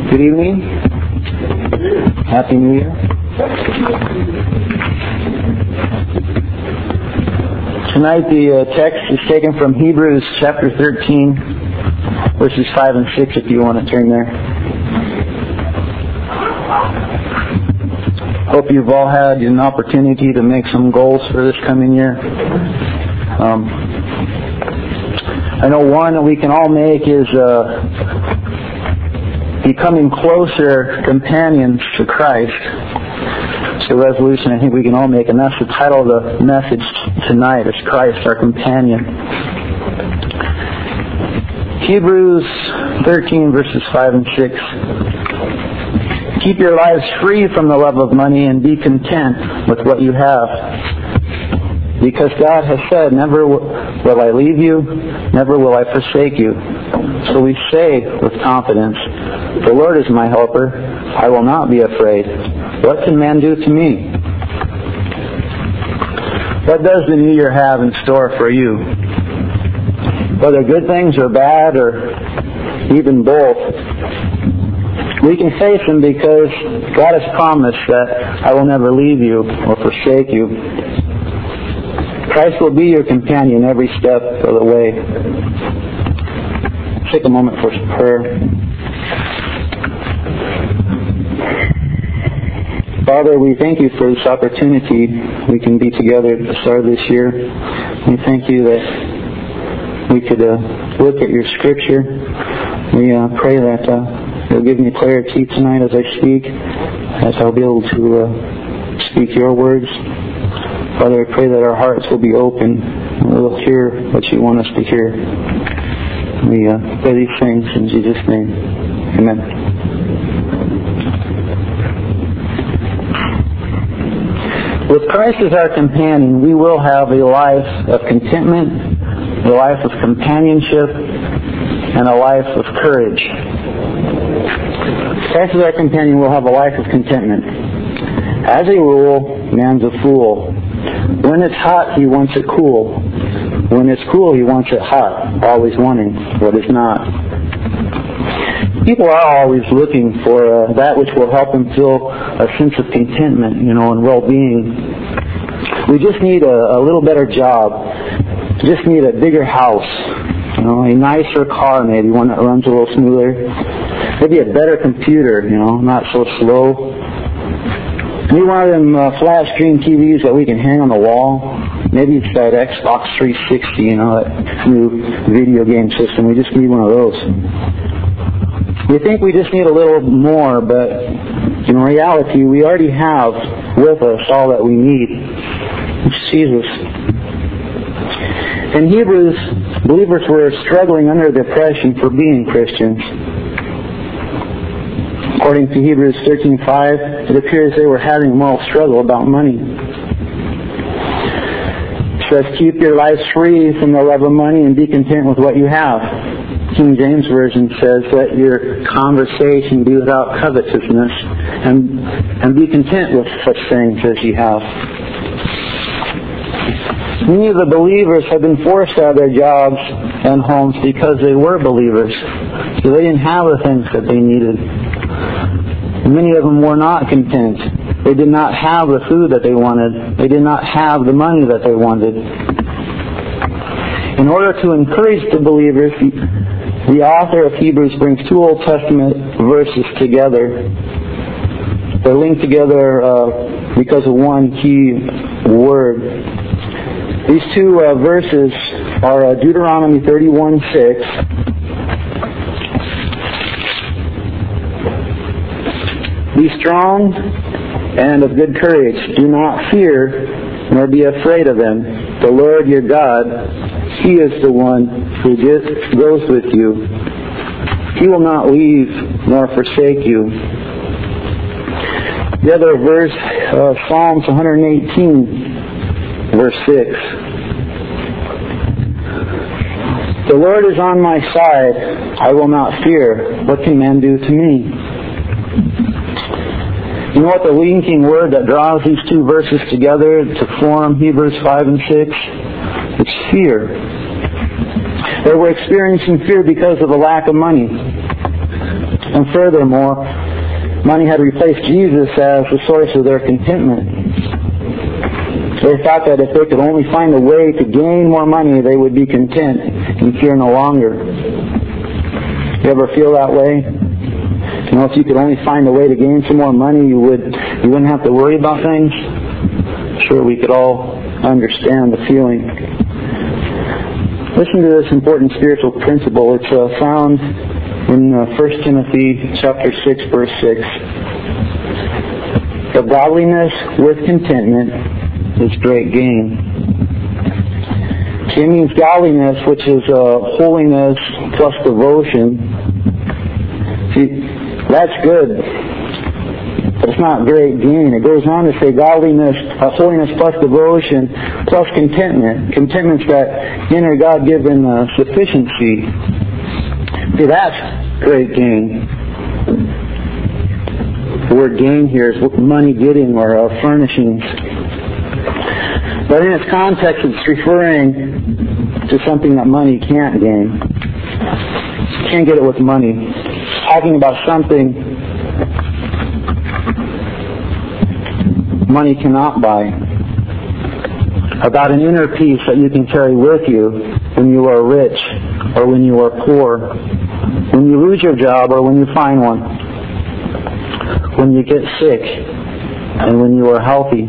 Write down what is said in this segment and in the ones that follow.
Good evening. Happy New Year. Tonight the text is taken from Hebrews chapter 13, verses 5 and 6 if you want to turn there. Hope you've all had an opportunity to make some goals for this coming year. I know one that we can all make is becoming closer companions to Christ. It's a resolution I think we can all make, and that's the title of the message tonight, is Christ, our companion. Hebrews 13, verses 5 and 6. Keep your lives free from the love of money and be content with what you have. Because God has said, never will I leave you, never will I forsake you. So we say with confidence, the Lord is my helper, I will not be afraid. What can man do to me? What does the new year have in store for you? Whether good things or bad or even both, we can face them because God has promised that I will never leave you or forsake you. Christ will be your companion every step of the way. Take a moment for some prayer. Father, we thank you for this opportunity we can be together at the start of this year. We thank you that we could look at your Scripture. We pray that you'll give me clarity tonight as I speak, as I'll be able to speak your words. Father, I pray that our hearts will be open and we'll hear what you want us to hear. We pray these things in Jesus' name. Amen. With Christ as our companion, we will have a life of contentment, a life of companionship, and a life of courage. Christ as our companion, we'll have a life of contentment. As a rule, man's a fool. When it's hot, he wants it cool. When it's cool, he wants it hot, always wanting what is not. People are always looking for that which will help them feel a sense of contentment, and well-being. We just need a little better job. We just need a bigger house, a nicer car maybe, one that runs a little smoother. Maybe a better computer, not so slow. Maybe one of them flat screen TVs that we can hang on the wall. Maybe it's that Xbox 360, that new video game system. We just need one of those. We think we just need a little more, but in reality, we already have with us all that we need. It's Jesus. In Hebrews, believers were struggling under the oppression for being Christians. According to Hebrews 13:5, it appears they were having a moral struggle about money. It says, keep your lives free from the love of money and be content with what you have. King James Version says, let your conversation be without covetousness and be content with such things as you have. Many of the believers have been forced out of their jobs and homes because they were believers. So they didn't have the things that they needed. Many of them were not content. They did not have the food that they wanted. They did not have the money that they wanted. In order to encourage the believers, the author of Hebrews brings two Old Testament verses together. They're linked together because of one key word. These two verses are Deuteronomy 31:6. Be strong and of good courage. Do not fear, nor be afraid of them. The Lord your God, He is the one who goes with you. He will not leave nor forsake you. The other verse, Psalms 118, verse 6. The Lord is on my side. I will not fear. What can man do to me? You know what the linking word that draws these two verses together to form Hebrews 5 and 6? It's fear. They were experiencing fear because of a lack of money. And furthermore, money had replaced Jesus as the source of their contentment. They thought that if they could only find a way to gain more money, they would be content and fear no longer. You ever feel that way? You know, if you could only find a way to gain some more money, you wouldn't have to worry about things. Sure, we could all understand the feeling. Listen to this important spiritual principle. It's found in 1 Timothy chapter 6, verse 6. The godliness with contentment is great gain. It means godliness, which is holiness plus devotion. See, that's good, but it's not great gain. It goes on to say godliness, holiness plus devotion plus contentment. Contentment's that inner God-given sufficiency. See, that's great gain. The word gain here is money getting or furnishings. But in its context, it's referring to something that money can't gain. You can't get it with money. It's talking about something money cannot buy. About an inner peace that you can carry with you when you are rich or when you are poor, when you lose your job or when you find one, when you get sick and when you are healthy.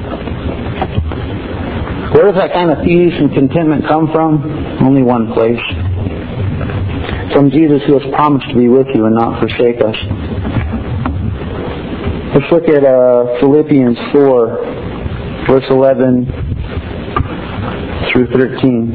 Where does that kind of peace and contentment come from? Only one place. From Jesus, who has promised to be with you and not forsake us. Let's look at Philippians 4, verse 11 through 13.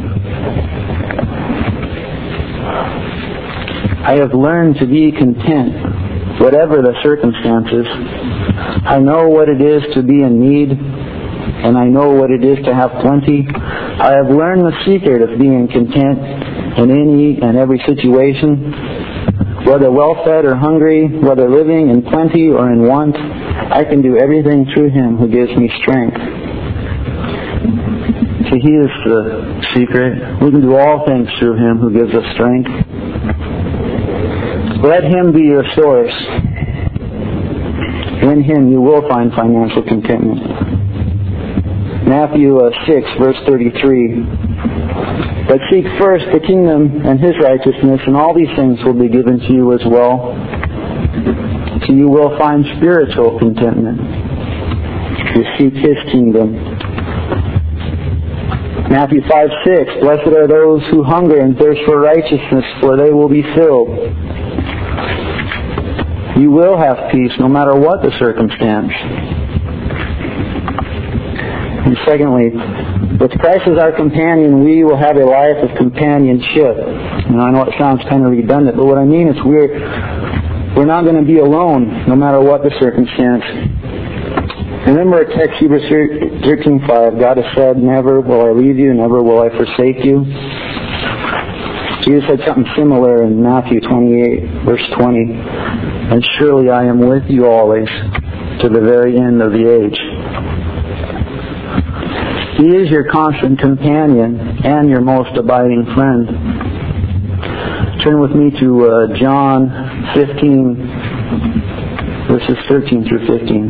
I have learned to be content, whatever the circumstances. I know what it is to be in need, and I know what it is to have plenty. I have learned the secret of being content in any and every situation, whether well-fed or hungry, whether living in plenty or in want. I can do everything through Him who gives me strength. See, He is the secret. We can do all things through Him who gives us strength. Let Him be your source. In Him you will find financial contentment. Matthew 6, verse 33. But seek first the kingdom and His righteousness, and all these things will be given to you as well. So you will find spiritual contentment. You seek His kingdom. Matthew 5:6. Blessed are those who hunger and thirst for righteousness, for they will be filled. You will have peace no matter what the circumstance. And secondly, with Christ as our companion, we will have a life of companionship. And I know it sounds kind of redundant, but what I mean is we're not going to be alone no matter what the circumstance. Remember a text, Hebrews 13:5. God has said, never will I leave you, never will I forsake you. Jesus said something similar in Matthew 28, verse 20. And surely I am with you always to the very end of the age. He is your constant companion and your most abiding friend. Turn with me to John 15, verses 13 through 15.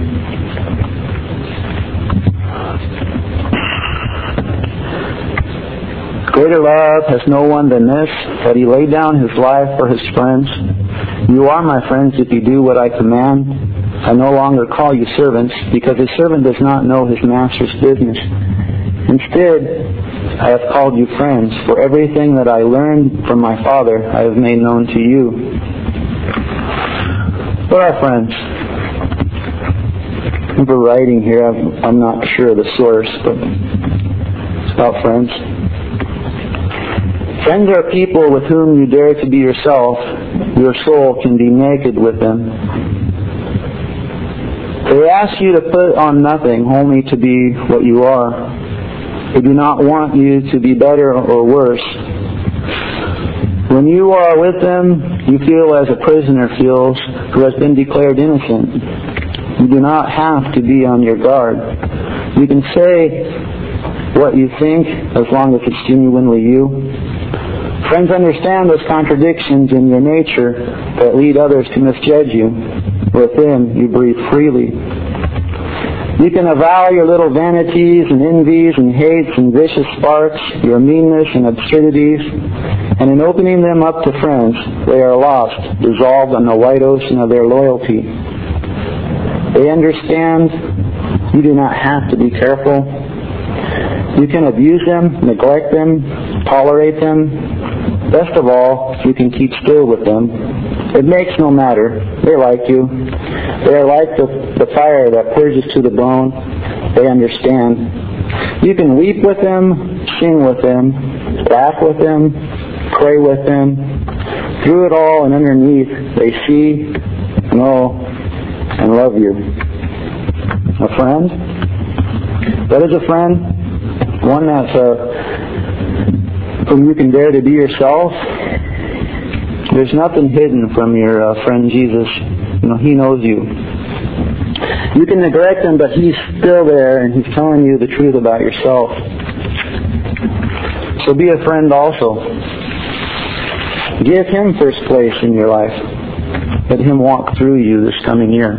Greater love has no one than this, that He laid down His life for His friends. You are my friends if you do what I command. I no longer call you servants, because a servant does not know his master's business. Instead, I have called you friends, for everything that I learned from my Father I have made known to you. What are friends? Remember writing here, I'm not sure of the source, but it's about friends. Friends are people with whom you dare to be yourself. Your soul can be naked with them. They ask you to put on nothing, only to be what you are. They do not want you to be better or worse. When you are with them, you feel as a prisoner feels who has been declared innocent. You do not have to be on your guard. You can say what you think as long as it's genuinely you. Friends, understand those contradictions in your nature that lead others to misjudge you. Within, you breathe freely. You can avow your little vanities and envies and hates and vicious sparks, your meanness and absurdities, and in opening them up to friends, they are lost, dissolved on the wide ocean of their loyalty. They understand you do not have to be careful. You can abuse them, neglect them, tolerate them. Best of all, you can keep still with them. It makes no matter. They like you. They are like the fire that purges to the bone. They understand. You can weep with them, sing with them, laugh with them, pray with them. Through it all and underneath, they see, know, and love you. A friend? That is a friend. One that's whom you can dare to be yourself. There's nothing hidden from your friend Jesus. He knows you. You can neglect him, but he's still there, and he's telling you the truth about yourself. So be a friend also. Give him first place in your life. Let him walk through you this coming year.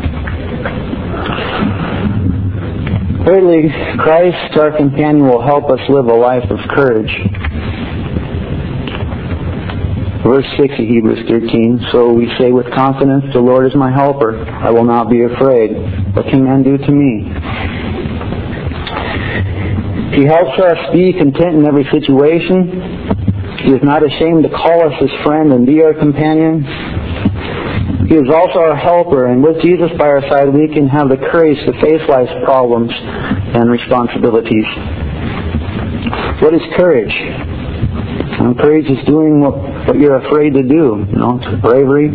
Thirdly, Christ, our companion, will help us live a life of courage. Verse 6 of Hebrews 13, so we say with confidence, the Lord is my helper. I will not be afraid. What can man do to me? He helps us be content in every situation. He is not ashamed to call us his friend and be our companion. He is also our helper, and with Jesus by our side, we can have the courage to face life's problems and responsibilities. What is courage? Courage is doing what you're afraid to do. It's bravery.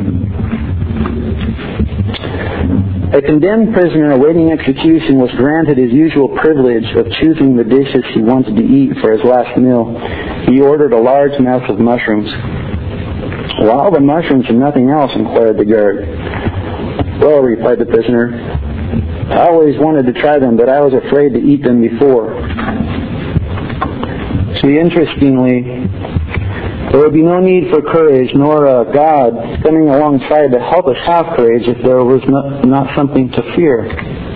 A condemned prisoner awaiting execution was granted his usual privilege of choosing the dishes he wanted to eat for his last meal. He ordered a large mess of mushrooms. Well, the mushrooms and nothing else, inquired the guard. Well, replied the prisoner, I always wanted to try them, but I was afraid to eat them before. See, interestingly, there would be no need for courage, nor God coming alongside to help us have courage if there was not something to fear.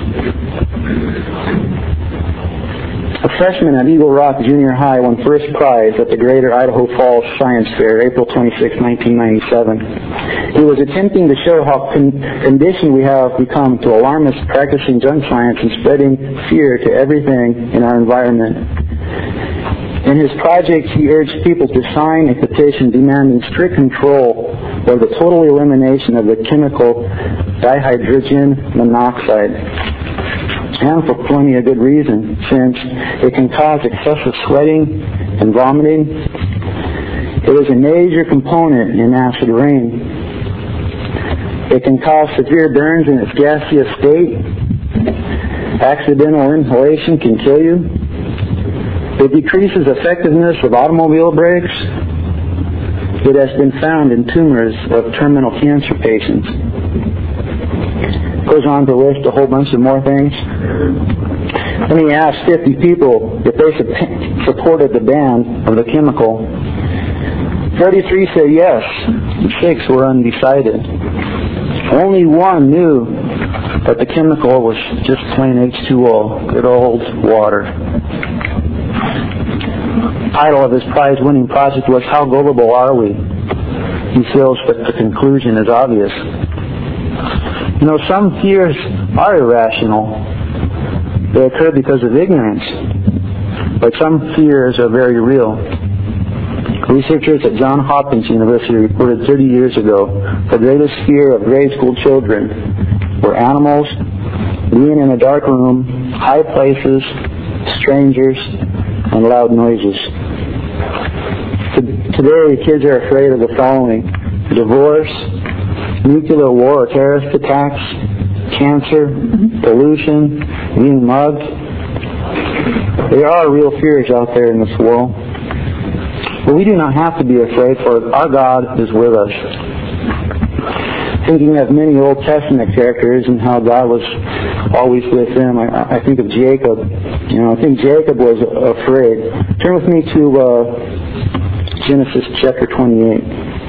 A freshman at Eagle Rock Junior High won first prize at the Greater Idaho Falls Science Fair, April 26, 1997. He was attempting to show how conditioned we have become to alarmists practicing junk science and spreading fear to everything in our environment. In his project, he urged people to sign a petition demanding strict control or the total elimination of the chemical dihydrogen monoxide. And for plenty of good reason, since it can cause excessive sweating and vomiting. It is a major component in acid rain. It can cause severe burns in its gaseous state. Accidental inhalation can kill you. It decreases effectiveness of automobile brakes. It has been found in tumors of terminal cancer patients. Goes on to list a whole bunch of more things. Then he asked 50 people if they supported the ban of the chemical. 33 said yes, and 6 were undecided. Only one knew that the chemical was just plain H2O, good old water. The title of his prize-winning project was How Gullible Are We? He feels that the conclusion is obvious. Some fears are irrational. They occur because of ignorance. But some fears are very real. Researchers at Johns Hopkins University reported 30 years ago the greatest fear of grade school children were animals, being in a dark room, high places, strangers, and loud noises. Today, kids are afraid of the following: divorce, nuclear war or terrorist attacks, cancer, pollution, being mugged. There are real fears out there in this world. But we do not have to be afraid, for our God is with us. Thinking of many Old Testament characters and how God was always with them, I think of Jacob. I think Jacob was afraid. Turn with me to Genesis chapter 28.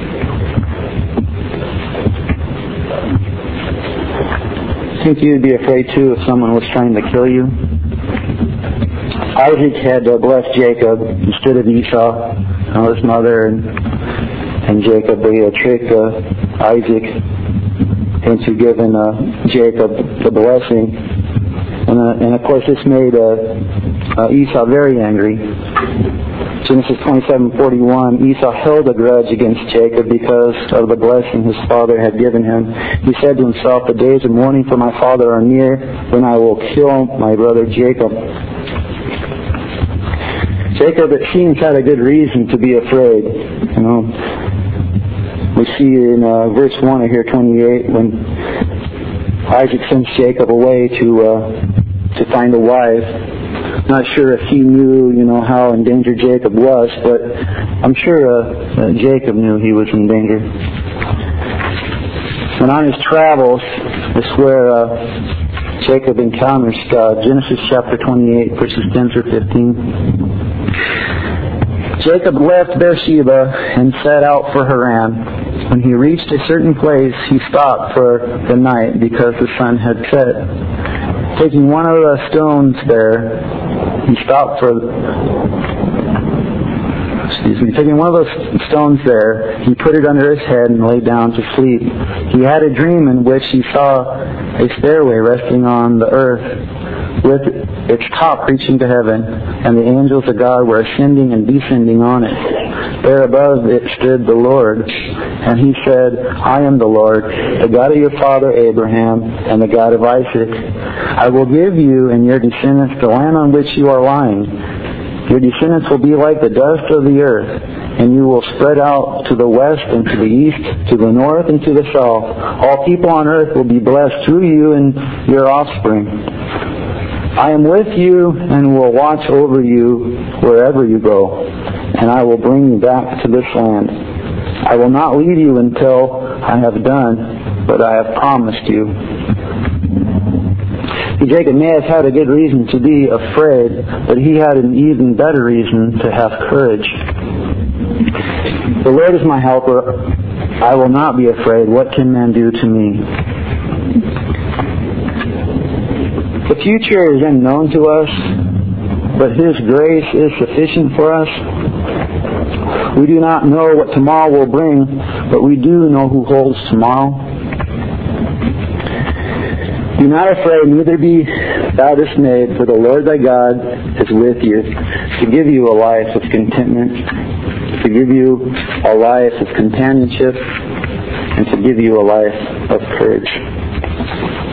I think you'd be afraid too if someone was trying to kill you. Isaac had blessed Jacob instead of Esau, his mother, and Jacob. They tricked Isaac into giving Jacob the blessing. And of course this made Esau very angry. Genesis 27:41, Esau held a grudge against Jacob because of the blessing his father had given him. He said to himself, the days of mourning for my father are near, when I will kill my brother Jacob. Jacob, it seems, had a good reason to be afraid. We see in verse 1 of here, 28, when Isaac sends Jacob away to find a wife. Not sure if he knew, how in danger Jacob was, but I'm sure Jacob knew he was in danger. And on his travels, is where Jacob encounters God. Genesis chapter 28, verses 10 through 15. Jacob left Beersheba and set out for Haran. When he reached a certain place, he stopped for the night because the sun had set. Taking one of the stones there, Taking one of those stones there, he put it under his head and lay down to sleep. He had a dream in which he saw a stairway resting on the earth, with its top reaching to heaven, and the angels of God were ascending and descending on it. There above it stood the Lord, and he said, I am the Lord, the God of your father Abraham, and the God of Isaac. I will give you and your descendants the land on which you are lying. Your descendants will be like the dust of the earth, and you will spread out to the west and to the east, to the north and to the south. All people on earth will be blessed through you and your offspring. I am with you and will watch over you wherever you go, and I will bring you back to this land. I will not leave you until I have done what I have promised you. Jacob may have had a good reason to be afraid, but he had an even better reason to have courage. The Lord is my helper. I will not be afraid. What can man do to me? The future is unknown to us, but His grace is sufficient for us. We do not know what tomorrow will bring, but we do know who holds tomorrow. Be not afraid, neither be thou dismayed, for the Lord thy God is with you, to give you a life of contentment, to give you a life of companionship, and to give you a life of courage.